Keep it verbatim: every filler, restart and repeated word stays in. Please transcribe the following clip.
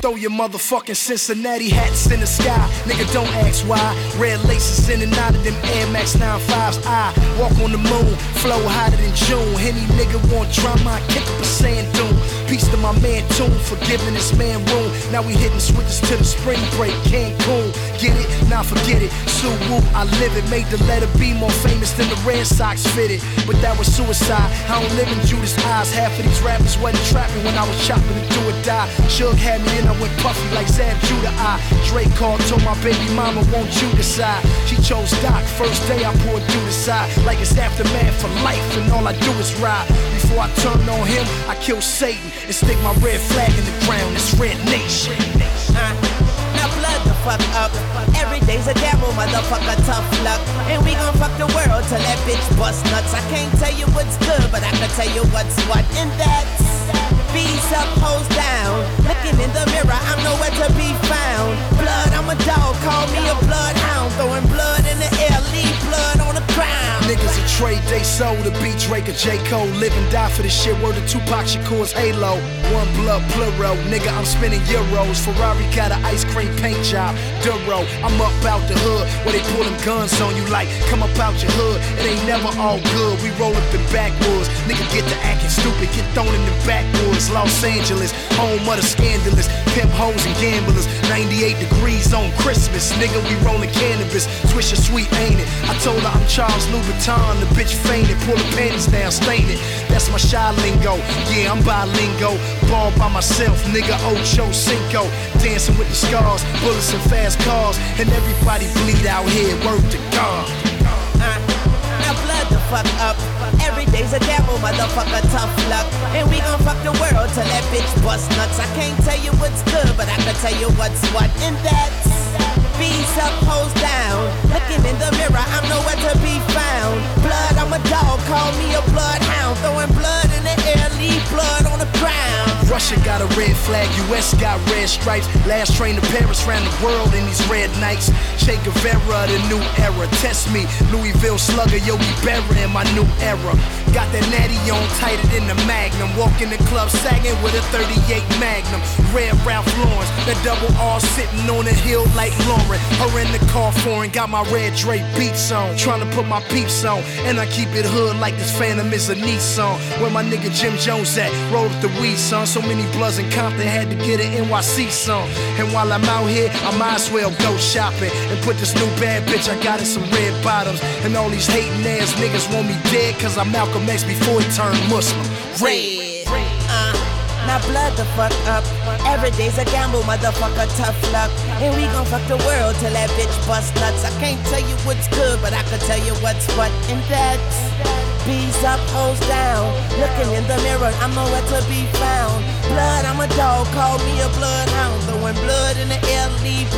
throw your motherfucking Cincinnati hats in the sky. Nigga, don't ask why. Red laces in and out of them Air Max nine fives. I walk on the moon, flow hotter than June. Any nigga want drama, I kick up a sand dune. Peace to my man Toon for giving this man room. Now we hitting switches to the spring break, Cancun. Get it? Nah, forget it. Sue Woo, I live it. Made the letter B more famous than the Red Sox fitted. But that was suicide. I don't live in Judas' eyes. Half of these rappers wasn't trapping when I was chopping to do or die. Suge had me and I went puffy like Zab Judah. I Drake called, told my baby mama, won't you decide? She chose Doc. First day I poured you the side. Like it's aftermath for life and all I do is ride. Before I turn on him, I kill Satan and stick my red flag in the ground. It's Red Nation. Uh, now blood the fuck up. Every day's a gamble, motherfucker, tough luck. And we gon' fuck the world till that bitch bust nuts. I can't tell you what's good, but I can tell you what's what. And that's B's up, hoes down. Looking in the mirror, I'm nowhere to be found. Blood, I'm a dog, call me a bloodhound. Throwing blood in the air, leave blood on the ground. Niggas a trade they sold to beat Drake or J. Cole. Live and die for this shit, word to Tupac Shakur's Halo. One blood plural, nigga, I'm spending euros. Ferrari got an ice cream paint job, Duro. I'm up out the hood, where they pull them guns on you like, come up out your hood, it ain't never all good. We roll up in backwoods, nigga get to acting stupid, get thrown in the backwoods. Los Angeles, home of the scandalous, pimp hoes and gamblers. ninety-eight degrees on Christmas, nigga, we rolling cannabis. Swisher sweet, ain't it? I told her I'm Charles Louboutin, the bitch fainted, pull the panties down, stain it. That's my shy lingo, yeah, I'm bilingo. Ball by myself, nigga, Ocho Cinco. Dancing with the scars, bullets and fast cars. And everybody bleed out here, word to God. Uh, now blood the fuck up. Every day's a gamble, motherfucker, tough luck. And we gon' fuck the world till that bitch bust nuts. I can't tell you what's good, but I can tell you what's what. And that's B's up, hoes down. Looking in the mirror, I'm nowhere to be found. Blood, I'm a dog, call me a bloodhound. Throwing blood in the air, leave blood on the ground. Russia got a red flag, U S got red stripes. Last train to Paris, ran the world in these red nights. Che Guevara, the new era. Test me, Louisville slugger, yo, we burying my new era. Got that natty on tighter than the Magnum. Walk in the club sagging with a thirty-eight Magnum. Red Ralph Lauren, that double R sitting on a hill like Lauren. Her in the car foreign, got my red Drake beats on. Trying to put my peeps on, and I keep it hood like this Phantom is a Nissan. Where my nigga Jim Jones at? Roll up the weed, son. So many bloods in Compton, had to get an N Y C song. And while I'm out here, I might as well go shopping and put this new bad bitch I got in some red bottoms. And all these hating ass niggas want me dead, cause I'm Malcolm X before he turned Muslim. Red. Uh, now blood the fuck up. Every day's a gamble, motherfucker, tough luck. And we gon' fuck the world till that bitch bust nuts. I can't tell you what's good, but I can tell you what's what. And that's B's up, hoes down. Looking in the mirror, I'm nowhere to be found. Blood, I'm a dog, call me a bloodhound. Throwing blood in the air, leave